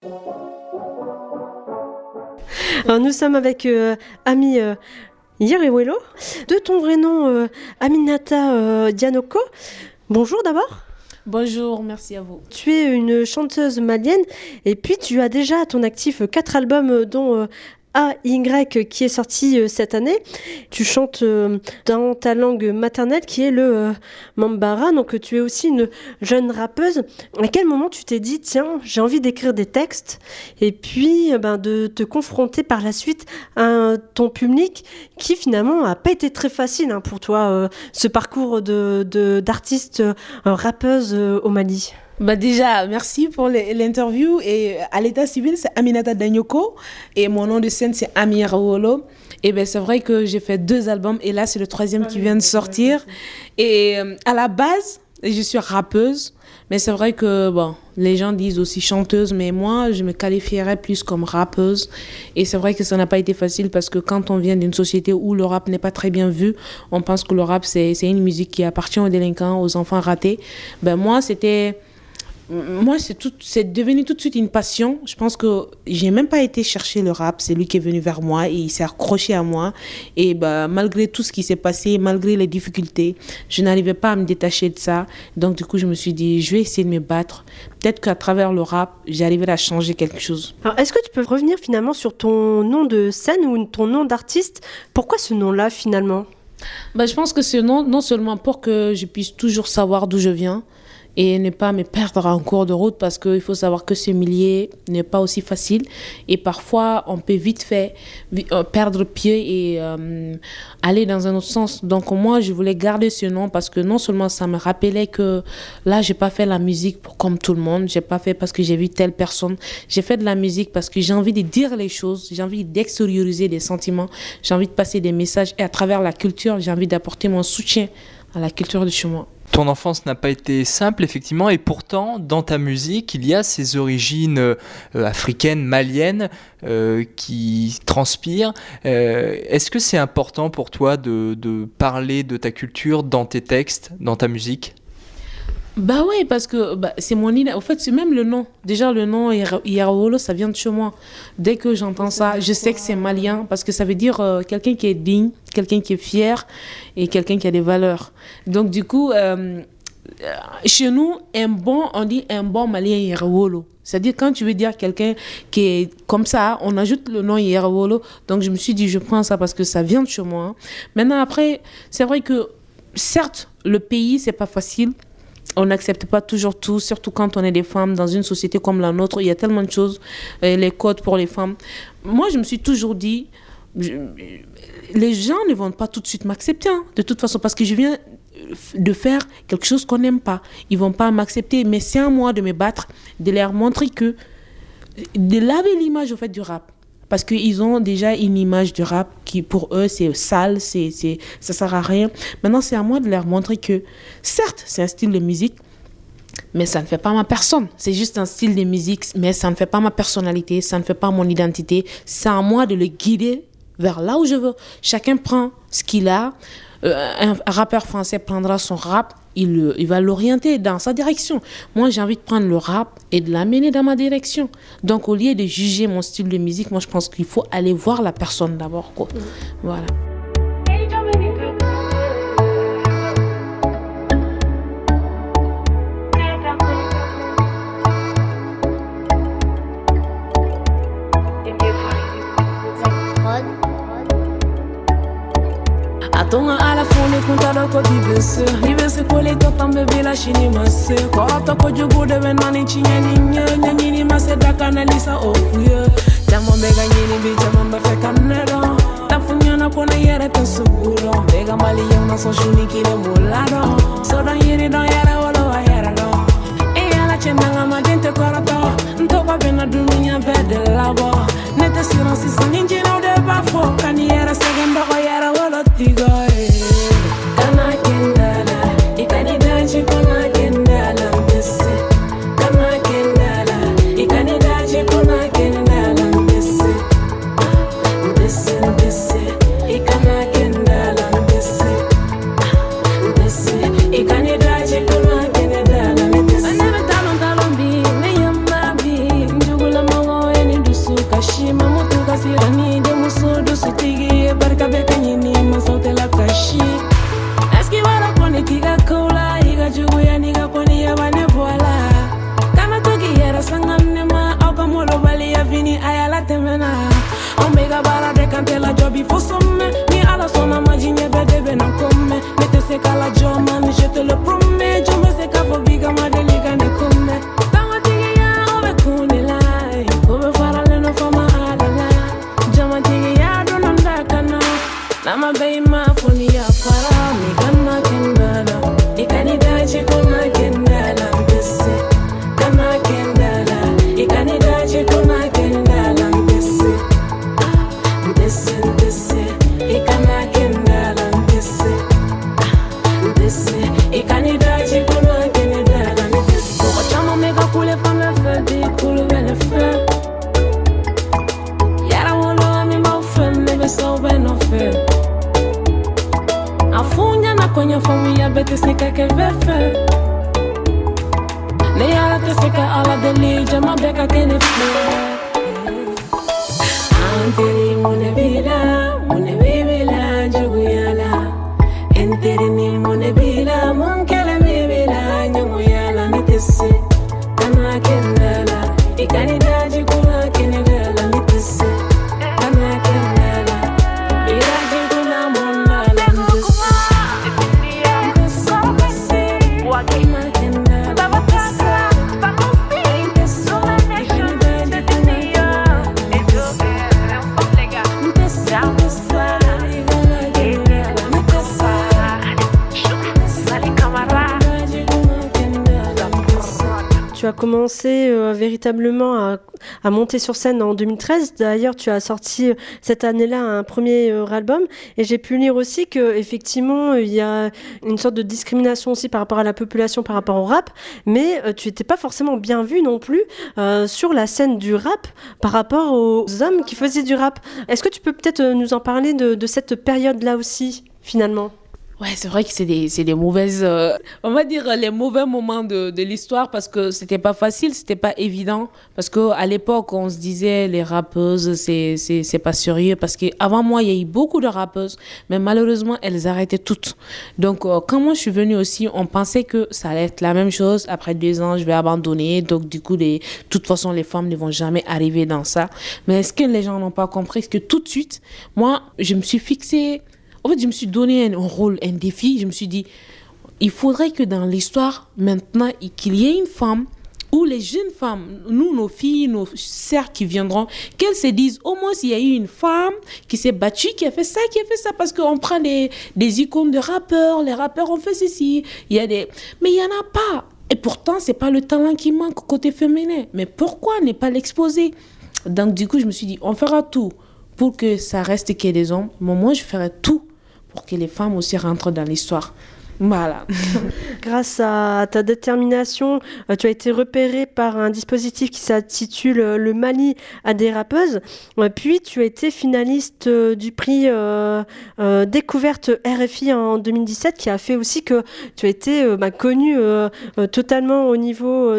Alors, nous sommes avec Ami Nyirewelo. De ton vrai nom, Aminata Dianoko. Bonjour d'abord. Bonjour, merci à vous. Tu es une chanteuse malienne et puis tu as déjà à ton actif 4 albums dont AY qui est sorti cette année. Tu chantes dans ta langue maternelle qui est le Mambara, donc tu es aussi une jeune rappeuse. À quel moment tu t'es dit, tiens, j'ai envie d'écrire des textes et puis de te confronter par la suite à ton public qui finalement n'a pas été très facile pour toi, ce parcours d'artiste rappeuse au Mali? Déjà, merci pour l'interview. Et à l'état civil, c'est Aminata Dianoko. Et mon nom de scène, c'est Ami Nyirewelo. Et c'est vrai que j'ai fait 2 albums. Et là, c'est le 3e qui vient de sortir. Et à la base, je suis rappeuse. Mais c'est vrai que, les gens disent aussi chanteuse. Mais moi, je me qualifierais plus comme rappeuse. Et c'est vrai que ça n'a pas été facile parce que quand on vient d'une société où le rap n'est pas très bien vu, on pense que le rap, c'est une musique qui appartient aux délinquants, aux enfants ratés. Moi, c'est devenu tout de suite une passion. Je pense que j'ai même pas été chercher le rap. C'est lui qui est venu vers moi et il s'est accroché à moi. Et malgré tout ce qui s'est passé, malgré les difficultés, je n'arrivais pas à me détacher de ça. Donc, du coup, je me suis dit, je vais essayer de me battre. Peut-être qu'à travers le rap, j'arriverai à changer quelque chose. Alors, est-ce que tu peux revenir finalement sur ton nom de scène ou ton nom d'artiste? Pourquoi ce nom-là finalement? Je pense que ce nom, non seulement pour que je puisse toujours savoir d'où je viens, et ne pas me perdre en cours de route parce qu'il faut savoir que ce milieu n'est pas aussi facile et parfois on peut vite fait perdre pied et aller dans un autre sens. Donc moi je voulais garder ce nom parce que non seulement ça me rappelait que là j'ai pas fait la musique comme tout le monde, j'ai pas fait parce que j'ai vu telle personne, j'ai fait de la musique parce que j'ai envie de dire les choses, j'ai envie d'extérioriser des sentiments, j'ai envie de passer des messages et à travers la culture j'ai envie d'apporter mon soutien à la culture de chez moi. Ton enfance n'a pas été simple, effectivement, et pourtant, dans ta musique, il y a ces origines africaines, maliennes, qui transpirent. Est-ce que c'est important pour toi de parler de ta culture dans tes textes, dans ta musique ? Oui, parce que c'est mon idée. En fait, c'est même le nom. Déjà, le nom Nyirewelo, ça vient de chez moi. Dès que j'entends ça, je sais que c'est malien parce que ça veut dire quelqu'un qui est digne, quelqu'un qui est fier et quelqu'un qui a des valeurs. Donc, du coup, chez nous, on dit un bon malien Nyirewelo. C'est-à-dire, quand tu veux dire quelqu'un qui est comme ça, on ajoute le nom Nyirewelo. Donc, je me suis dit, je prends ça parce que ça vient de chez moi. Maintenant, après, c'est vrai que, certes, le pays, c'est pas facile. On n'accepte pas toujours tout, surtout quand on est des femmes dans une société comme la nôtre. Il y a tellement de choses, les codes pour les femmes. Moi, je me suis toujours dit, les gens ne vont pas tout de suite m'accepter, de toute façon, parce que je viens de faire quelque chose qu'on n'aime pas. Ils ne vont pas m'accepter, mais c'est à moi de me battre, de leur montrer que, de laver l'image au fait du rap. Parce qu'ils ont déjà une image du rap qui, pour eux, c'est sale, ça ne sert à rien. Maintenant, c'est à moi de leur montrer que, certes, c'est un style de musique, mais ça ne fait pas ma personne. C'est juste un style de musique, mais ça ne fait pas ma personnalité, ça ne fait pas mon identité. C'est à moi de le guider vers là où je veux. Chacun prend ce qu'il a. Un rappeur français prendra son rap, il va l'orienter dans sa direction. Moi, j'ai envie de prendre le rap et de l'amener dans ma direction. Donc, au lieu de juger mon style de musique, moi, je pense qu'il faut aller voir la personne d'abord, quoi. Voilà. Atonga ala fone kunta ko dibese ibese kole to tambe bila shini mase ko atoko jugu de ben mani chinya nyini mase dakana lisa ofuye jamo bega nyini bi jamo ba fe kanero tafunya na kona yere to suguro bega mali yona so shuni kile mulado so dan yiri don yara wolo wa yara do e ala chendanga magente koroto ntoba bena duminya bede labo nete silence sininji no de bafo kani yara segendo ko yara wolo tigo kana kendala ikani daji kona kendala mbese kana kendala ikani daji kona kendala mbese mbese ikana kendala mbese ikani daji kona kendala mbese anebe talon bi me yamba bi njugula ma Rani de muso do sutigi barka bekani ni masote la kashi. Eski wala kone tiga kola iga jugu ya niga kone ya wane bola. Kana togi yera sangam nema au kamolo bali ya vini ayala temena. Omega bara de kante la jobi fo somme. Ni ala sona majinye bede bena komme. Mete se kala joman je te le promets. Jombe se kafo biga madeliga ne komme. Tama tigi ya ove kune lai. Ove farale no fama adala. Jama tigi ya donanda kana. Nama bei ma foni ya fara. Mi gana kendala. Ikani daji kuna kendala. Mbese gana kendala. Ikani daji kuna kendala. Mbese mbese mbese. Ikana kendala. Mbese mbese. Ikani daji kuna kendala. Mbese kwa chama mega kule fame fedi kule bene fe. Yara wolo ami maufe nebe so beno fe. Afunya na kwenye familia bete sika ke vefe. Ne yara te sika ala deli jama beka kene fe. Anteri mune vila juguyala. Enteri ni mune vila munkele vila nyumuyala nitese. Kana kendala ikani daji kuna kendala nitese. Kana kendala iraji kuna mondala nitese. Tu as commencé véritablement à monter sur scène en 2013. D'ailleurs, tu as sorti cette année-là un premier album. Et j'ai pu lire aussi qu'effectivement, il y a une sorte de discrimination aussi par rapport à la population, par rapport au rap. Mais tu n'étais pas forcément bien vu non plus sur la scène du rap par rapport aux hommes qui faisaient du rap. Est-ce que tu peux peut-être nous en parler de cette période-là aussi, finalement ? Ouais, c'est vrai que c'est des mauvaises, on va dire les mauvais moments de l'histoire parce que c'était pas facile, c'était pas évident parce que à l'époque on se disait les rappeuses c'est pas sérieux parce que avant moi il y a eu beaucoup de rappeuses mais malheureusement elles arrêtaient toutes. Donc quand moi je suis venue aussi, on pensait que ça allait être la même chose. Après 2 ans je vais abandonner, donc du coup de toute façon les femmes ne vont jamais arriver dans ça. Mais est-ce que les gens n'ont pas compris? Est-ce que tout de suite moi je me suis fixée. En fait, je me suis donné un rôle, un défi. Je me suis dit, il faudrait que dans l'histoire, maintenant, qu'il y ait une femme où les jeunes femmes, nous, nos filles, nos sœurs qui viendront, qu'elles se disent, au moins, s'il y a eu une femme qui s'est battue, qui a fait ça, parce qu'on prend des icônes de rappeurs, les rappeurs ont fait ceci, mais il n'y en a pas. Et pourtant, ce n'est pas le talent qui manque côté féminin. Mais pourquoi ne pas l'exposer? Donc, du coup, je me suis dit, on fera tout pour que ça reste qu'il y ait des hommes. Mais moi, je ferai tout pour que les femmes aussi rentrent dans l'histoire. Voilà. Grâce à ta détermination, tu as été repérée par un dispositif qui s'intitule le Mali à des rappeuses. Puis tu as été finaliste du prix Découverte RFI en 2017, qui a fait aussi que tu as été connue totalement au niveau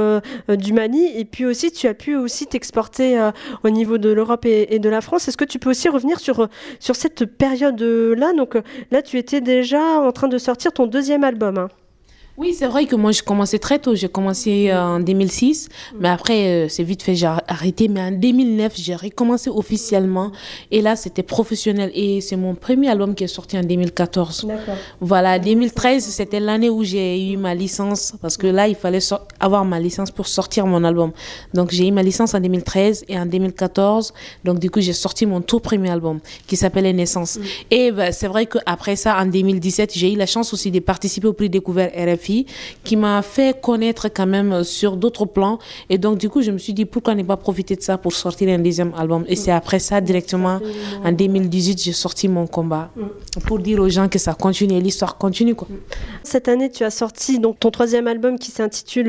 du Mali. Et puis aussi, tu as pu aussi t'exporter au niveau de l'Europe et de la France. Est-ce que tu peux aussi revenir sur cette période-là? Donc là, tu étais déjà en train de sortir ton 2e album. Hein. Oui, c'est vrai que moi, j'ai commencé très tôt. J'ai commencé en 2006, mais après, c'est vite fait, j'ai arrêté. Mais en 2009, j'ai recommencé officiellement. Et là, c'était professionnel. Et c'est mon premier album qui est sorti en 2014. D'accord. Voilà, 2013, c'était l'année où j'ai eu ma licence. Parce que là, il fallait avoir ma licence pour sortir mon album. Donc, j'ai eu ma licence en 2013 et en 2014. Donc, du coup, j'ai sorti mon tout premier album qui s'appelle Naissance. Et c'est vrai qu'après ça, en 2017, j'ai eu la chance aussi de participer au prix Découvert RFI, qui m'a fait connaître quand même sur d'autres plans. Et donc, du coup, je me suis dit, pourquoi ne pas profiter de ça pour sortir un 2e album? Et c'est après ça, directement, en 2018, j'ai sorti Mon Combat pour dire aux gens que ça continue et l'histoire continue, quoi. Cette année, tu as sorti donc ton 3e album qui s'intitule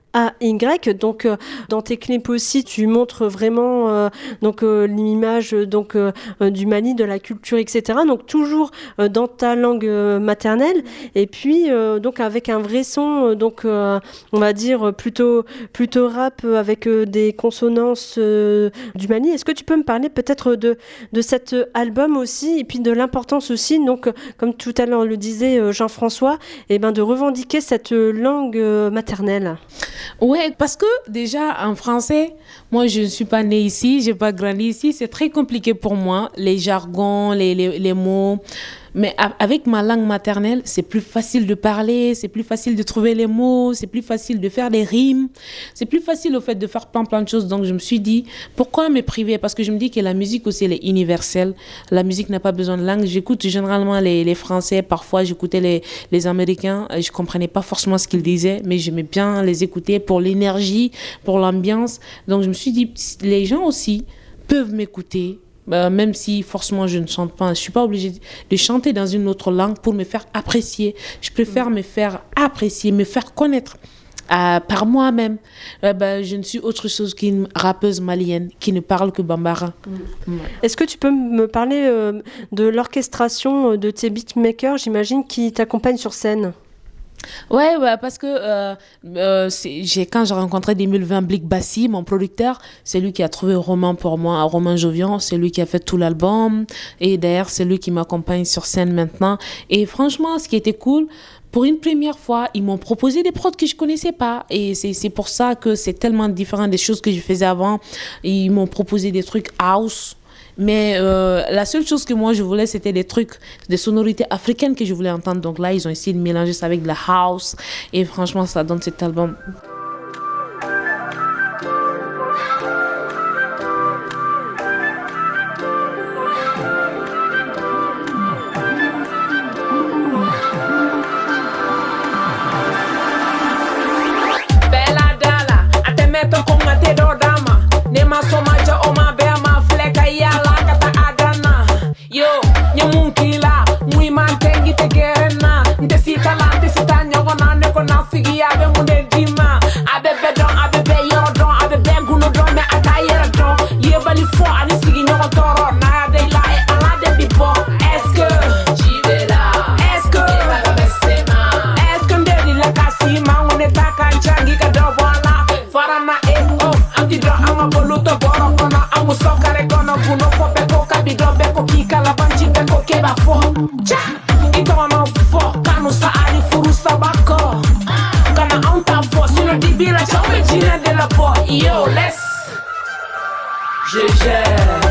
AY. Donc dans tes clips aussi, tu montres vraiment l'image du Mali, de la culture, etc. Donc toujours dans ta langue maternelle, et puis donc avec un vrai son, on va dire plutôt rap avec des consonances du Mali. Est-ce que tu peux me parler peut-être de cet album aussi, et puis de l'importance aussi, donc comme tout à l'heure le disait Jean-François, de revendiquer cette langue maternelle? Ouais, parce que déjà en français, moi je ne suis pas née ici, j'ai pas grandi ici, c'est très compliqué pour moi, les jargons, les mots. Mais avec ma langue maternelle, c'est plus facile de parler, c'est plus facile de trouver les mots, c'est plus facile de faire des rimes, c'est plus facile au fait de faire plein de choses. Donc je me suis dit, pourquoi me priver? Parce que je me dis que la musique aussi, elle est universelle. La musique n'a pas besoin de langue. J'écoute généralement les Français, parfois j'écoutais les Américains, je comprenais pas forcément ce qu'ils disaient, mais j'aimais bien les écouter pour l'énergie, pour l'ambiance. Donc je me suis dit, les gens aussi peuvent m'écouter. Même si forcément je ne chante pas, je ne suis pas obligée de chanter dans une autre langue pour me faire apprécier. Je préfère me faire apprécier, me faire connaître par moi-même. Je ne suis autre chose qu'une rappeuse malienne qui ne parle que bambara. Est-ce que tu peux me parler de l'orchestration de tes beatmakers, j'imagine, qui t'accompagnent sur scène? Ouais, parce que quand j'ai rencontré 2020 Blick Bassi, mon producteur, c'est lui qui a trouvé Romain pour moi, Romain Jovian, c'est lui qui a fait tout l'album, et d'ailleurs c'est lui qui m'accompagne sur scène maintenant. Et franchement, ce qui était cool, pour une première fois, ils m'ont proposé des prods que je connaissais pas, et c'est pour ça que c'est tellement différent des choses que je faisais avant. Ils m'ont proposé des trucs house. Mais la seule chose que moi je voulais, c'était des sonorités africaines que je voulais entendre. Donc là, ils ont essayé de mélanger ça avec de la house. Et franchement, ça donne cet album. Yo, je gère.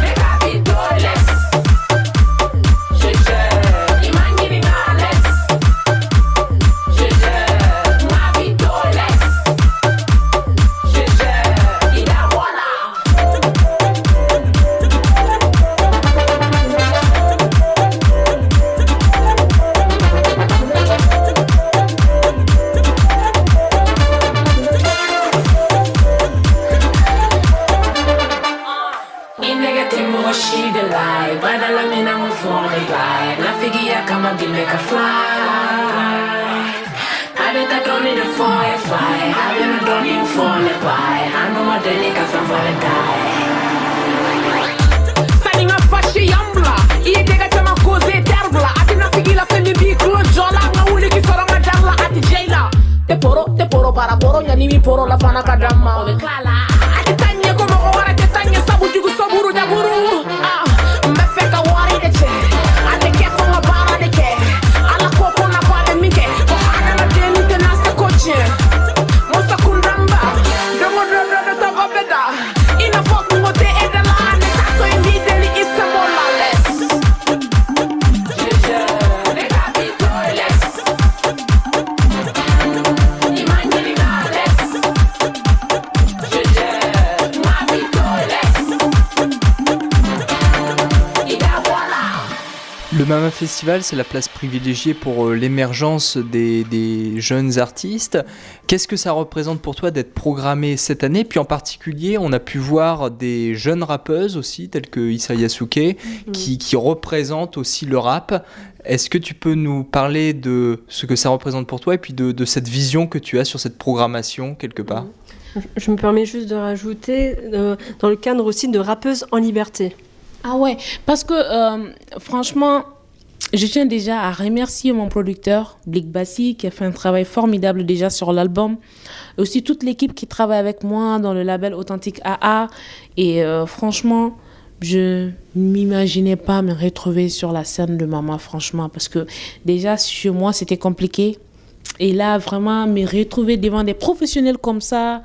Mama Festival, c'est la place privilégiée pour l'émergence des jeunes artistes. Qu'est-ce que ça représente pour toi d'être programmé cette année? Puis en particulier, on a pu voir des jeunes rappeuses aussi, telles que Issa Yasuke, qui représentent aussi le rap. Est-ce que tu peux nous parler de ce que ça représente pour toi et puis de cette vision que tu as sur cette programmation quelque part? Je me permets juste de rajouter, dans le cadre aussi de Rappeuses en Liberté. Ah ouais, parce que franchement, je tiens déjà à remercier mon producteur, Blick Bassi, qui a fait un travail formidable déjà sur l'album. Et aussi toute l'équipe qui travaille avec moi dans le label Authentique AA. Et franchement, je ne m'imaginais pas me retrouver sur la scène de Mama, franchement. Parce que déjà, chez moi, c'était compliqué. Et là, vraiment, me retrouver devant des professionnels comme ça.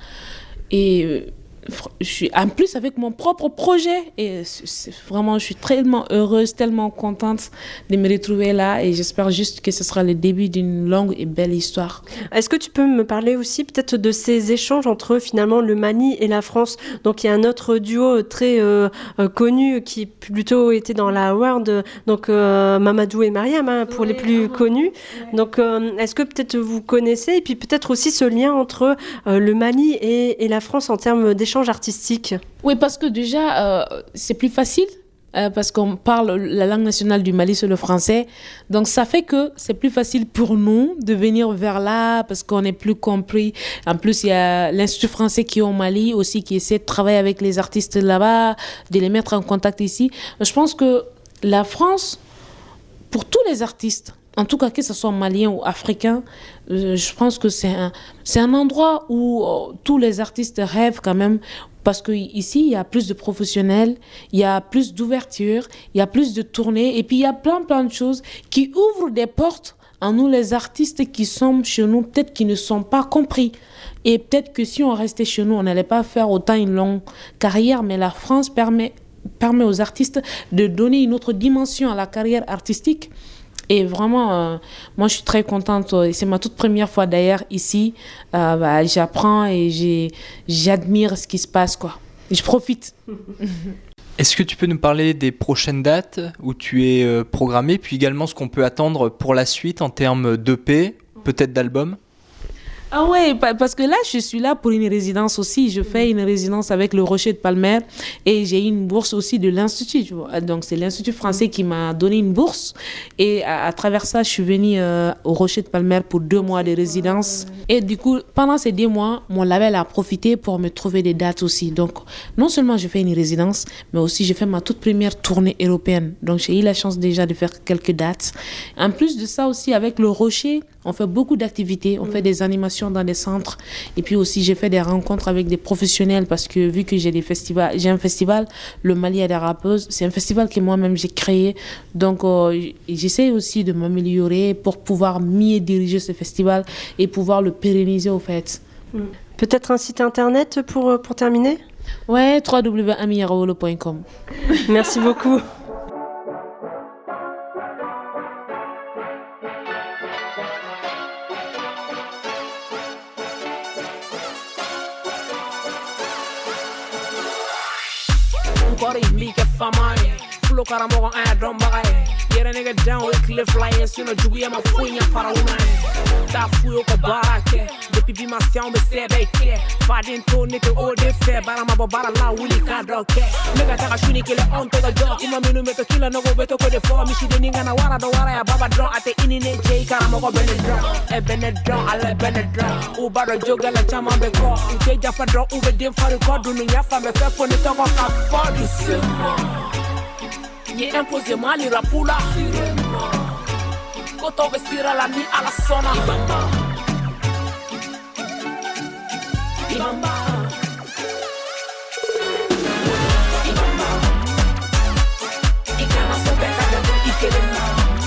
Et je suis en plus avec mon propre projet. Et vraiment, je suis tellement heureuse, tellement contente de me retrouver là. Et j'espère juste que ce sera le début d'une longue et belle histoire. Est-ce que tu peux me parler aussi peut-être de ces échanges entre finalement le Mali et la France? Donc il y a un autre duo très connu qui plutôt était dans la World, donc Mamadou et Mariam, pour les plus connus. Donc est-ce que peut-être vous connaissez? Et puis peut-être aussi ce lien entre le Mali et la France en termes d'échanges artistiques. Oui, parce que déjà, c'est plus facile. Parce qu'on parle la langue nationale du Mali, c'est le français. Donc, ça fait que c'est plus facile pour nous de venir vers là parce qu'on est plus compris. En plus, il y a l'Institut français qui est au Mali aussi, qui essaie de travailler avec les artistes là-bas, de les mettre en contact ici. Je pense que la France, pour tous les artistes, en tout cas que ce soit malien ou africain, je pense que c'est un endroit où tous les artistes rêvent quand même. Parce qu'ici, il y a plus de professionnels, il y a plus d'ouverture, il y a plus de tournées. Et puis, il y a plein de choses qui ouvrent des portes à nous, les artistes qui sont chez nous, peut-être qui ne sont pas compris. Et peut-être que si on restait chez nous, on n'allait pas faire autant une longue carrière. Mais la France permet aux artistes de donner une autre dimension à la carrière artistique. Et vraiment, moi, je suis très contente. C'est ma toute première fois d'ailleurs ici. J'apprends et j'admire ce qui se passe, quoi. Et je profite. Est-ce que tu peux nous parler des prochaines dates où tu es programmé, puis également ce qu'on peut attendre pour la suite en termes d'EP, peut-être d'album? Ah ouais, parce que là, je suis là pour une résidence aussi. Je fais une résidence avec le Rocher de Palmer et j'ai une bourse aussi de l'Institut. Tu vois. Donc, c'est l'Institut français qui m'a donné une bourse. Et à travers ça, je suis venue au Rocher de Palmer pour 2 mois de résidence. Et du coup, pendant ces 2 mois, mon label a profité pour me trouver des dates aussi. Donc, non seulement je fais une résidence, mais aussi je fais ma toute première tournée européenne. Donc, j'ai eu la chance déjà de faire quelques dates. En plus de ça aussi, avec le Rocher, on fait beaucoup d'activités. On fait des animations dans des centres. Et puis aussi, j'ai fait des rencontres avec des professionnels parce que vu que j'ai un festival, le Mali a des rappeuses. C'est un festival que moi-même j'ai créé. Donc, j'essaie aussi de m'améliorer pour pouvoir mieux diriger ce festival et pouvoir le pérenniser au fait. Peut-être un site internet pour terminer? Ouais, www.amiyaraolo.com. Merci beaucoup. Flow karamogo aya drum bagaye yere nigga down with cliff flyers you know jugu ya mafunya farauna ta fuyo ko barake depuis bi ma sian be sebeke fadin to nigga o de fe bara ma bara la wuli ka doke nigga ta shuni kile on to the door kuma minu meto kila no go beto ko de fo mi shi de ninga na wara do wara ya baba drum ate inine je karamogo benedron ale benedron u baro joga la chama be ko nke jafa drum u be dem faru ko dunu ya fa me fe fo ni to ko ka for this Ye impose mali rapula Koto vesira la ni ala sona Ibamba Ikana sobeka de ikelema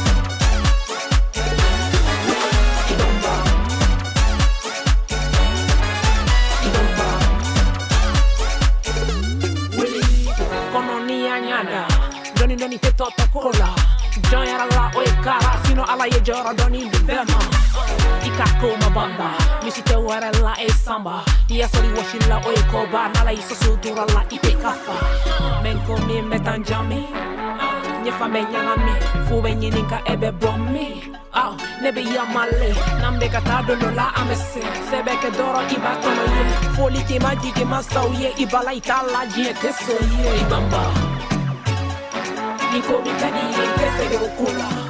Willy Kono ni anyada Doni te tota cola Join ala o ekara Sino ala ye jora doni bema Ikako mabamba Mishite wara la e samba Iya sori washila o ekoba Nala iso sutura la ipe kafa Menko mi metanjami nye fa me nyame fu be nyininka ebe bommi nebe yamale nambe katado no la amese sebe ke doro ibatono ye foli ke majike masauye ibala itala je keso ye ibamba niko bitani ye kese de okula